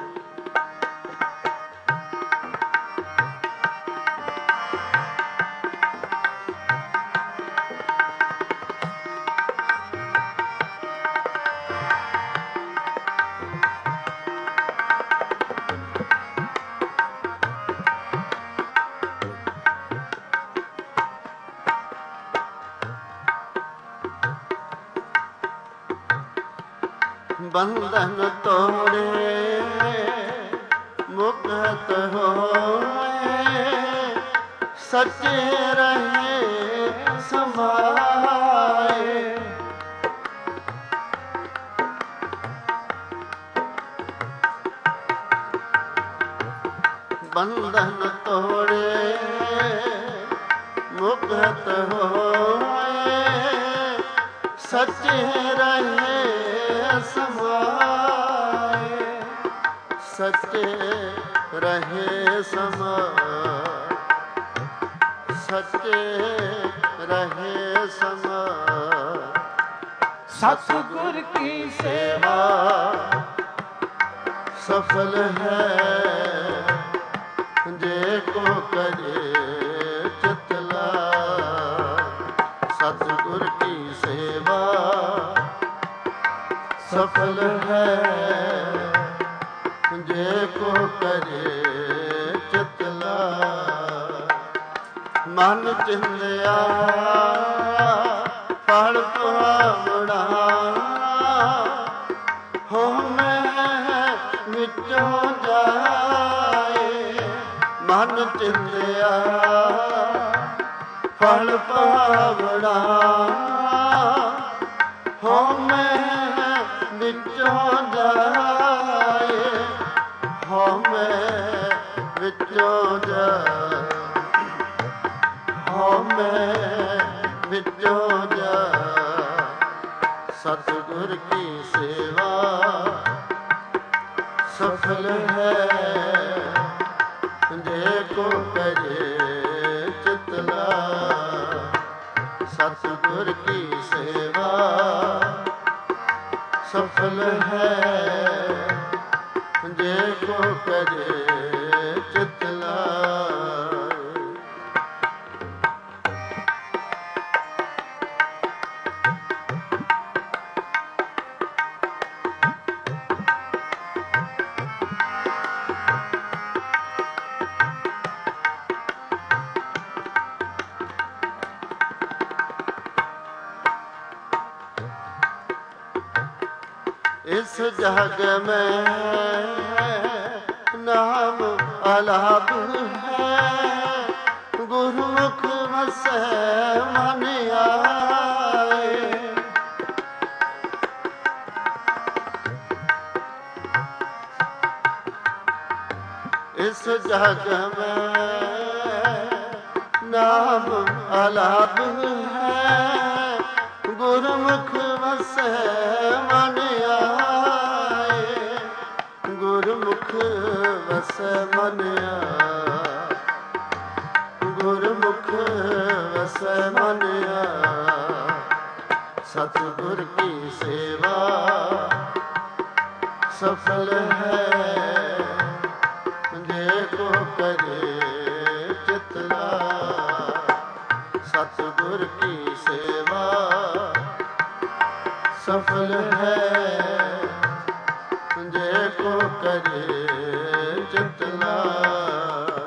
बंधन तोड़े मुक्त होए सच्चे रहे समाए। बंधन तोड़े मुक्त होए सच्चे रहे समाए। सच्चे रहे समाए। सच्चे रहे समाए। सतगुर की सेवा सफल है जे को करे चित लाए। सतगुर की सेवा सफल है जे को करे चित लाए। मन चिंदिया फल पावना हो मैं विचों जाए। मन चिंदिया फल पावना हो मैं विचों जाए। हो मैं विचों जाए। हो मैं विचों जाए। सतगुर की सेवा सफल है जे को करे चित लाए। ਸੇਵਾ ਸਫਲ ਹੈ ਜੇ ਕੋ ਕਰੇ ਚਿਤ ਲਾਏ। इस जग में नाम अलाप है, गुरुमुख वसै मन आए। इस जग में नाम अलाप है, गुरुमुख वसै मन आए। गुरुमुख वसै मन आए, गुरुमुख वसै मन आए। सतगुर की सेवा सफल है जे को करे चित लाए। सतगुर की सेवा सफल है जे को करे चित लाए।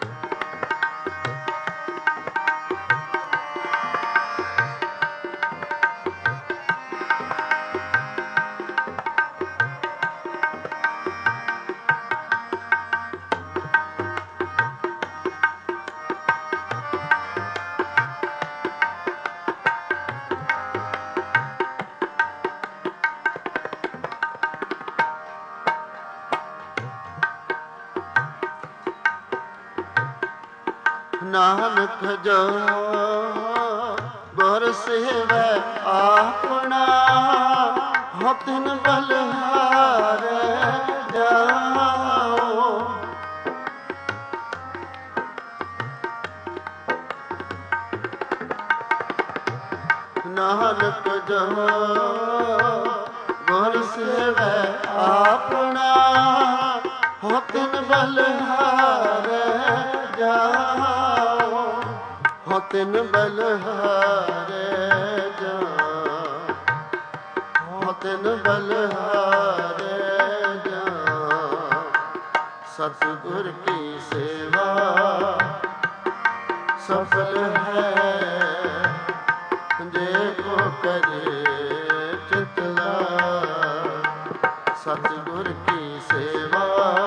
नानक जो गुर सेवै आपना, हो तिन बलिहारै जाओ। नानक जो गुर सेवै आपना, हो तिन बलिहारै जाओ। हो तिन बलिहारै जाओ, हो तिन बलिहारै जाओ। सतगुर की सेवा सफल है जे को करे चित लाए। सतगुर की सेवा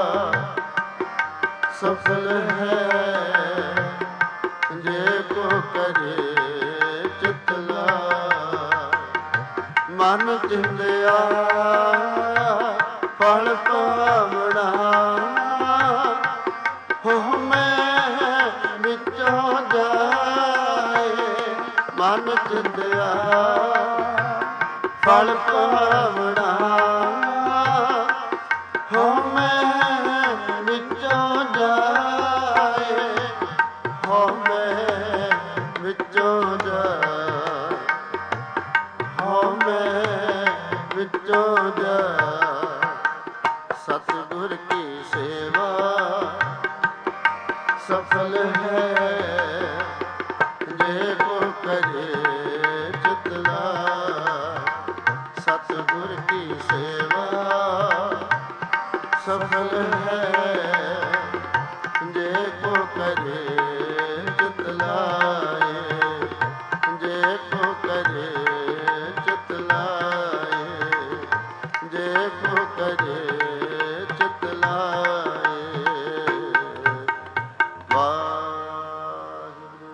सफल है जे को करे चित लाए। मन चिंदिया फल पावना, हो मैं विचों जाए। मन चिंदिया फल पावना, हो मैं विचों जाए। हो मैं विचों जाए, हो मैं विचों जाए। सतगुर की सेवा सफल है जे को करे चित लाए। सतगुर की सेवा सफल है जे को करे चित लाए। जे को करे चित लाए, जे को करे चित लाए। वाहिगुरू।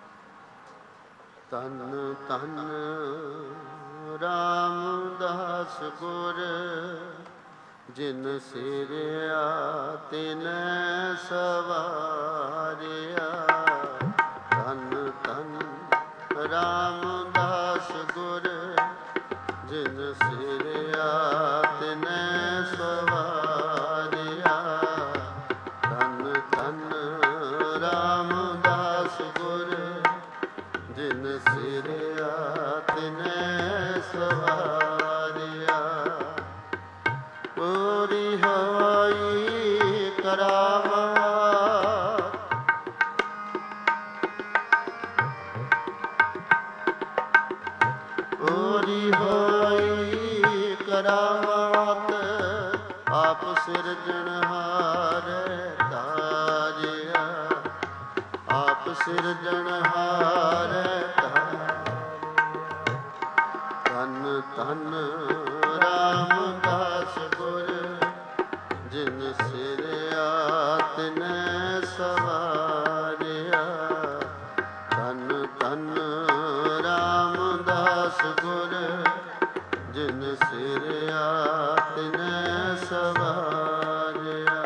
ਤਨ ਤਨ ਰਾਮਦਾਸ ਗੁਰ ਜਿਨ ਸਿਰਿਆ ਤਿਨੈ ਸਵਾਰਿਆ। ਧੰਨ ਧੰਨ ਰਾਮਦਾਸ ਗੁਰ ਜਿਨ ਸਿਰਿਆ ਤਿਨੈ ਸਵਾਰਿਆ। ਧੰਨ ਧੰਨ ਰਾਮਦਾਸ ਗੁਰ ਜਿਨ ਸਿਰਿਆ ਤਿਨੈ ਸਵਾਰਿਆ। ਪੂਰੀ ਹੋਈ ਕਰਾਮਾਤ ਪੂਰੀ ਹੋਈ ਕਰਾਮਾਤ ਆਪ ਸਿਰਜਣਹਾਰ ਤਾਰਿਆ। ਆਪ ਸਿਰਜਣਹਾਰ ਧੰਨ ਧੰਨ ਰਾਮਦਾਸ ਗੁਰ ਜਿਨ ਸਿਰਿਆ ਤਿਨੈ ਸਵਾਰਿਆ। ਧੰਨ ਧੰਨ ਰਾਮਦਾਸ ਗੁਰ ਜਿਨ ਸਿਰਿਆ ਤਿਨੈ ਸਵਾਰਿਆ।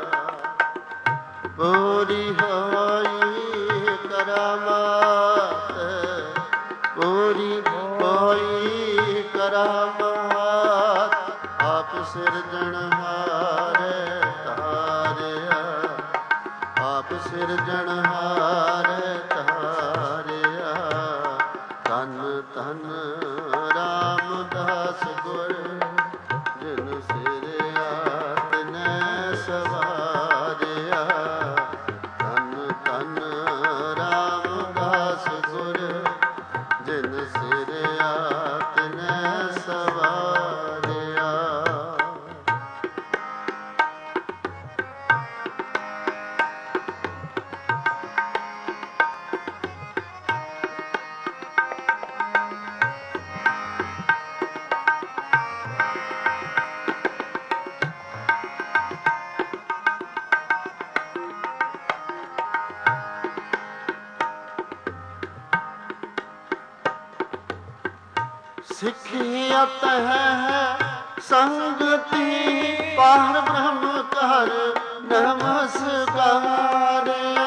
ਪੂਰੀ ਹੋਈ ਕਰਾਮਾਤ ਪੂਰੀ ਹੋਈ ਕਰਾਮਾਤ ਆਪ ਸਿਰਜਣਹਾਰ ਤਾਰਿਆ। ਆਪ ਸਿਰਜਣਹਾਰ ਤਾਰਿਆ। ਧੰਨ ਧੰਨ ਰਾਮਦਾਸ ਗੁਰ ਜਿਨ ਸਿਰਿਆ ਤਿਨੈ ਸਵਾਰਿਆ। ਧੰਨ ਧੰਨ ਰਾਮਦਾਸ ਗੁਰ ਜਿਨ ਸਿਰਿਆ ਤਿਨੈ ਸਵਾਰਿਆ। ਸਿੱਖਿਅਤ ਹੈ ਸੰਗਤੀ ਪਾਰ ਬ੍ਰਹਮ ਕਰ ਨਮਸਕਾਰਿਆ।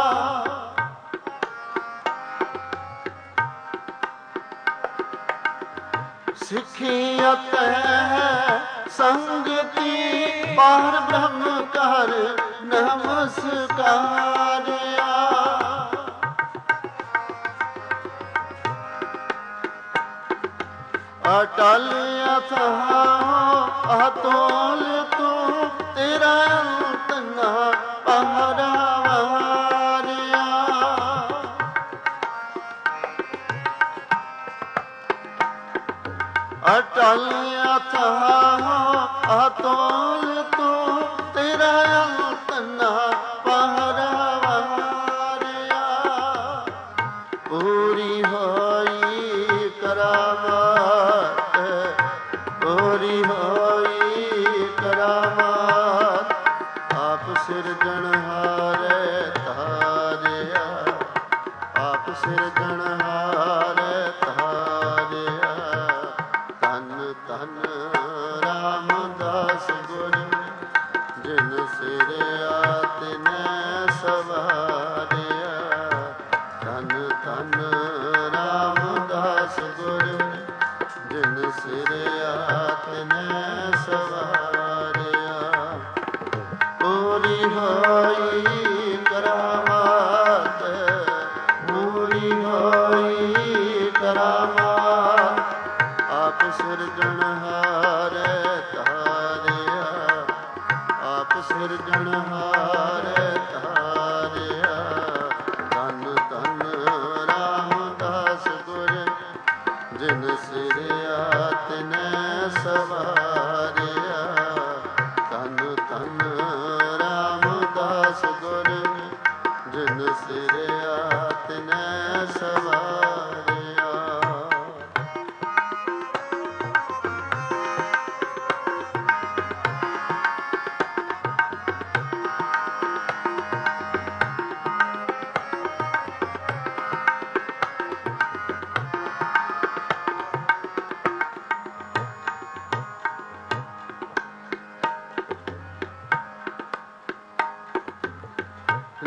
ਸਿੱਖਿਅਤ ਹੈ ਸੰਗਤੀ ਪਾਰ ਬ੍ਰਹਮ ਕਰ ਨਮਸਕਾਰਿਆ। ਅਟਲ ਅਥਾਹ ਅਤੁਲ ਤੂੰ ਤੇਰਾ ਅੰਤ ਨਾ ਪਹਰਾਵਾਰਿਆ। ਅਟਲ ਅਥਾਹ ਅਤੁਲ ਤੂੰ ਤੇਰਾ ਅੰਤ ਨਾ ਪਹਰਾਵਾਰਿਆ। ਪੂਰੀ ਹੋਈ ਕਰਾਮਾਤ ਪੂਰੀ ਹੋਈ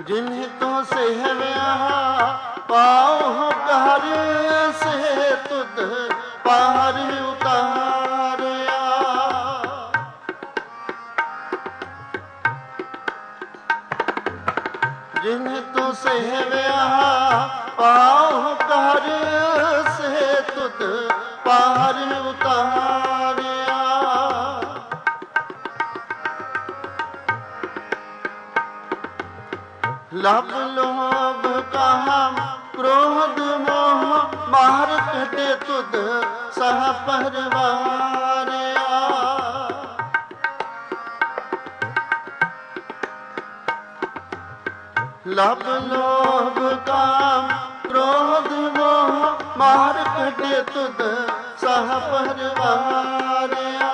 ਜਿਨਿ ਤੋ ਸਹਿਵਿਆ ਪਾਉ ਘਰ ਸੇ ਤੁਧ ਪਾਰ ਉਤਾਰਿਆ। ਜਿਨਿ ਤੋ ਸਹਿਵਿਆ ਪਾਉ ਘਰ ਸੇ ਤੁਧ ਪਾਰ ਉਤਾਰਿਆ। ਲਭ ਲੋਭ ਕਾਮ ਕ੍ਰੋਧ ਮੋਹ ਬਾਹਰ ਕੱਢੇ ਤੁਧ ਸਹ ਪਰਵਾਰਿਆ। ਲਭ ਲੋਭ ਕਾਮ ਕ੍ਰੋਧ ਮੋਹ ਬਾਹਰ ਕੱਢੇ ਤੁਧ ਸਹ ਪਰਵਾਰਿਆ।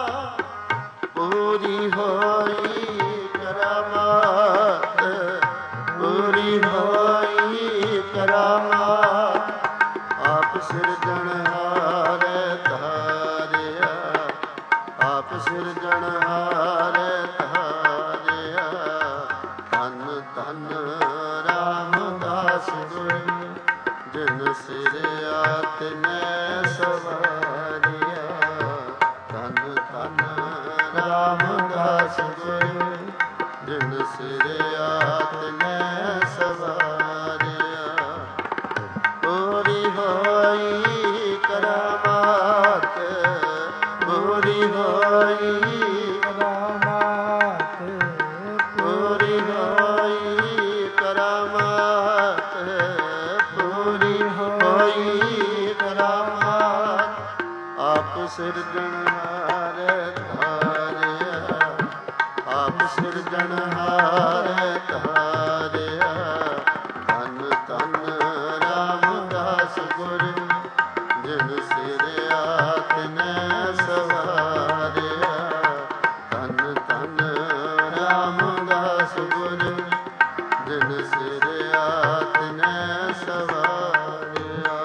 ਪੂਰੀ ਹੋਈ ਕਰਾਮਾਤ ਪੂਰੀ ਹੋਈ ਕਰਾਮਾਤ ਆਪ ਸਿਰਜਣਹਾਰ ਧਾਰਿਆ। ਆਪ ਸਿਰਜਣਹਾਰ ਧਾਰਿਆ। ਧੰਨ ਧੰਨ ਰਾਮਦਾਸ ਗੁਰ ਜਿਨ ਸਿਰਿਆ ਤਿਨੈ ਸਵਾਰਿਆ। ਧੰਨ ਧੰਨ ਰਾਮਦਾਸ ਗੁਰ ਜਿਨ ਸਿਰਿਆ ਤਿਨੈ ਸਵਾਰਿਆ। ਪੂਰੀ ਹੋਈ ਕਰਾਮਾਤ ਪੂਰੀ ਹੋਈ ਕਰਾਮਾਤ ਪੂਰੀ ਹੋਈ ਕਰਾਮਾਤ ਪੂਰੀ ਹੋਈ ਕਰਾਮਾਤ ਆਪ ਸਿਰਜਣਹਾਰ ਧਾਰਿਆ। ਆਪ ਸਿਰਜਣਹਾਰ ਧਾਰਿਆ। ਧੰਨ ਧੰਨ ਰਾਮਦਾਸ ਗੁਰ ਜਿਨ ਸਿਰਿਆ ਤਿਨੈ ਸਵਾਰਿਆ। ਧੰਨ ਧੰਨ ਰਾਮਦਾਸ ਗੁਰ ਜਿਨ ਸਿਰਿਆ ਤਿਨੈ ਸਵਾਰਿਆ।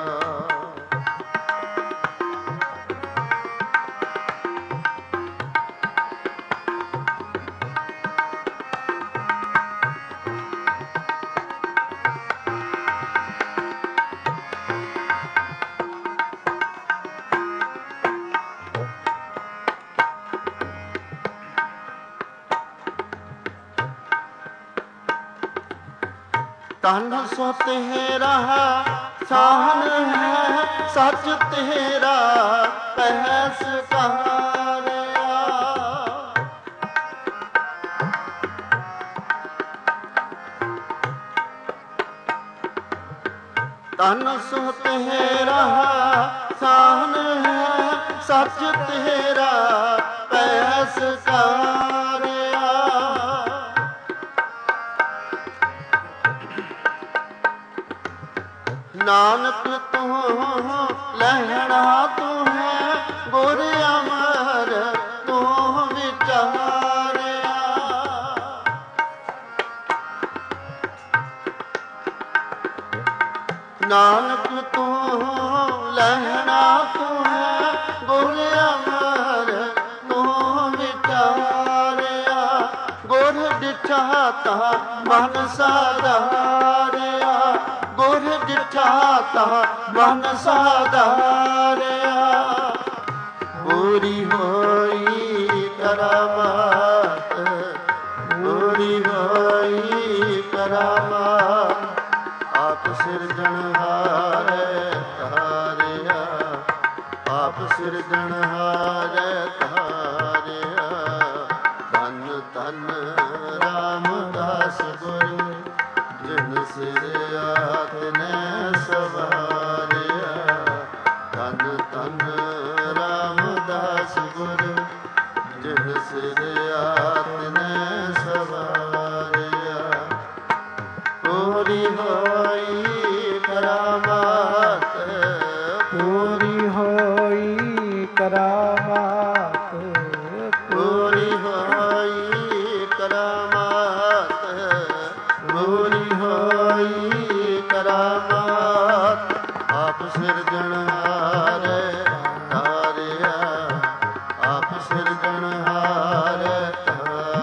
ਤਨ ਸੋ ਤੇਰਾ ਸਾਹਨ ਹੈ ਸੱਚ ਤੇਰਾ ਪਹਿਸ ਕਹਾਰਿਆ। ਤਨ ਸੋ ਤੇਰਾ ਸਾਹਨ ਹੈ ਸੱਚ ਤੇਰਾ ਪਹਿਸ ਕਹਾਰਿਆ। ਨਾਨਕ ਤੂੰ ਲਹਿਣਾ ਤੂੰ ਹੈ ਗੁਰ ਅਮਰ ਤੂੰ ਵਿਚਾਰਿਆ। ਨਾਨਕ ਤੂੰ ਲਹਿਣਾ ਤੂੰ ਹੈ ਗੁਰ ਅਮਰ ਤੂੰ ਵਿਚਾਰਿਆ। ਗੁਰ ਡਿਠਾ ਤਾ ਮਨ ਸਾਧਾਰਿਆ। ਗੁਰ ਡਿਠਾ ਤਾ ਮਨ ਸਾਧਾਰਿਆ। ਪੂਰੀ ਹੋਈ ਕਰਾਮਾਤ ਪੂਰੀ ਹੋਈ ਕਰਾਮਾਤ ਆਪ ਸਿਰਜਣਹਾਰ ਧਾਰਿਆ। ਆਪ ਸਿਰਜਣਹਾਰ ਧਾਰਿਆ। ਧੰਨ ਧੰਨ ਰਾਮਦਾਸ ਗੁਰ ਜਿਨ ਸਿਰਿਆ ਤਿਨੈ ਸਵਾਰਿਆ। ਧੰਨ ਧੰਨ ਰਾਮਦਾਸ ਗੁਰ ਜਿਨ ਸਿਰਿਆ ਤਿਨੈ ਸਵਾਰਿਆ। ਪੂਰੀ ਹੋਈ ਕਰਾਮਾਤ ਪੂਰੀ ਹੋਈ ਕਰਾਮਾਤ ਪੂਰੀ ਹੋਈ ਕਰਾਮਾਤ ਪੂਰੀ ਹੋਈ ਕਰਾਮਾਤ ਆਪ ਸਿਰਜਣਹਾਰ ਧਾਰਿਆ। ਆਪ ਸਿਰਜਣਹਾਰ ਧਾਰਿਆ।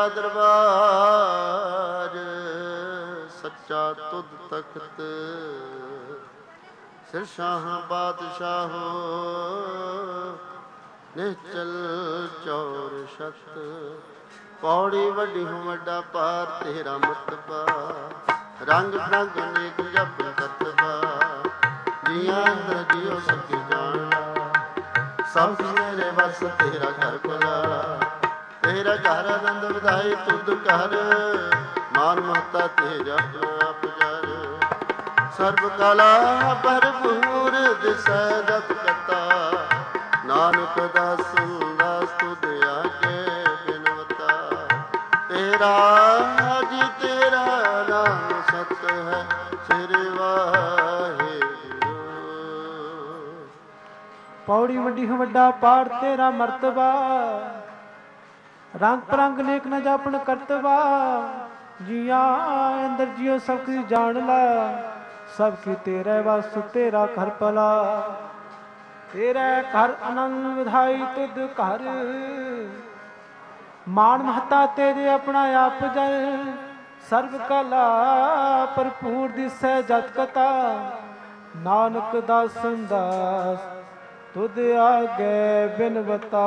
ਤੇਰਾ ਦਰਬਾਰ, ਸੱਚਾ ਤੁਧ ਤਖਤ ਸਿਰ ਸ਼ਾਹ ਬਾਦਸ਼ਾਹੋ, ਨਿਹਚਲ ਚੌਰ ਛਤ। ਪੌੜੀ ਵੱਡੀ ਹੂੰ ਵੱਡਾ ਪਾਰ ਤੇਰਾ ਮਰਤਬਾ, ਰੰਗ ਰੰਗ ਅਨੇਕ ਜਪ ਕਰਤਬਾ। ਜੀਆਂ ਅੰਦਰ ਜੀਓ ਸਕੇ ਜਾਣਾ, ਸਭ ਮੇਰੇ ਵਸ ਤੇਰਾ ਘਰ ਭਲਾ। ਤੇਰਾ ਘਰ ਆਨੰਦ ਵਧਾਈ ਤੁਧ ਘਰ, ਮਾਨ ਮਹਤਾ ਤੇਰਾ ਆਪ ਜਰ। ਸਰਬ ਕਲਾ ਭਰਪੂਰ ਦਿਸੈ ਜਤ ਕਤਾ, ਨਾਨਕ ਦਾਸ ਦਾਸ ਤੁਧ ਆਗੇ ਬਿਨਵਤਾ। ਤੇਰਾ ਜੀ ਤੇਰਾ ਨਾਮ ਸਤ ਹੈ, ਸਿਰ ਵਾਹਿਗੁਰੂ। ਪੌੜੀ ਵੱਡੀ ਹੋ ਵੱਡਾ ਪਾੜ ਤੇਰਾ ਮਰਤਬਾ, ਰੰਗ ਪਰੰਗ ਨੇਕ ਨ ਜਾਪਣ ਕਰਤਬਾ। ਜੀਆਂ ਅੰਦਰ ਜੀਓ ਸਭ ਕੀ ਜਾਣ ਲਾ, ਸਭ ਕੀ ਤੇਰੇ ਵਸ ਤੇਰਾ ਘਰ ਭਲਾ। ਤੇਰੇ ਘਰ ਆਨੰਦ ਵਧਾਈ ਤੁਧ ਘਰ, ਮਾਣ ਮਹਤਾ ਤੇਰੇ ਆਪਣਾ ਆਪ ਜਰ। ਸਰਬ ਕਲਾ ਭਰਪੂਰ ਦਿਸੈ ਜਤ ਕਤਾ, ਨਾਨਕ ਦਾਸਨ ਦਾਸ ਤੁਧ ਆਗੇ ਬਿਨਵਤਾ।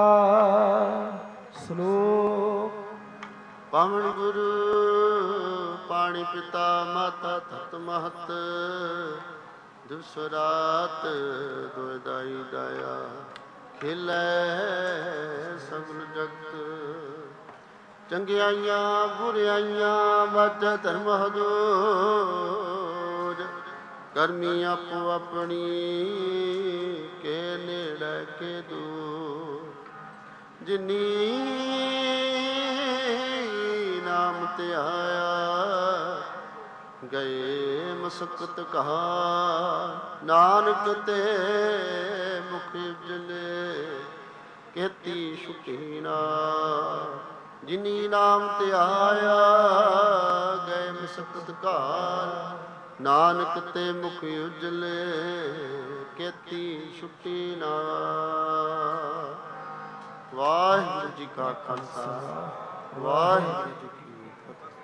ਸ਼ਲੋਕ। ਪਵਨ ਗੁਰੂ ਪਾਣੀ ਪਿਤਾ ਮਾਤਾ ਤਤ ਮਹਤ, ਦਿਵਸ ਰਾਤ ਦੁਇ ਦਾਈ ਦਾਇਆ। ਖਿਲੈ ਸਗਲ ਜਗਤ, ਚੰਗਿਆਈਆਂ ਬੁਰਿਆਈਆਂ ਵਾਜੈ ਧਰਮ ਹਦੂਰ। ਕਰਮੀ ਆਪੋ ਆਪਣੀ ਕੇ ਨੇੜੇ ਕੇ ਦੂਰ। ਜਿਨੀ ਨਾਮ ਧਿਆਇਆ, ਗਏ ਮਸਕਤ ਕਹਾ। ਨਾਨਕ ਤੇ ਮੁਖ ਉਜਲੇ, ਕੇਤੀ ਛੁਟੀ ਨਾ। ਜਿਨੀ ਨਾਮ ਧਿਆਇਆ, ਗਏ ਮਸਕਤ ਘਾਲ। ਨਾਨਕ ਤੇ ਮੁਖ ਉਜਲੇ, ਕੇਤੀ ਛੁਟੀ ਨਾ। ਵਾਹਿਗੁਰੂ ਜੀ ਕਾ ਖਾਲਸਾ, ਵਾਹਿਗੁਰੂ ਜੀ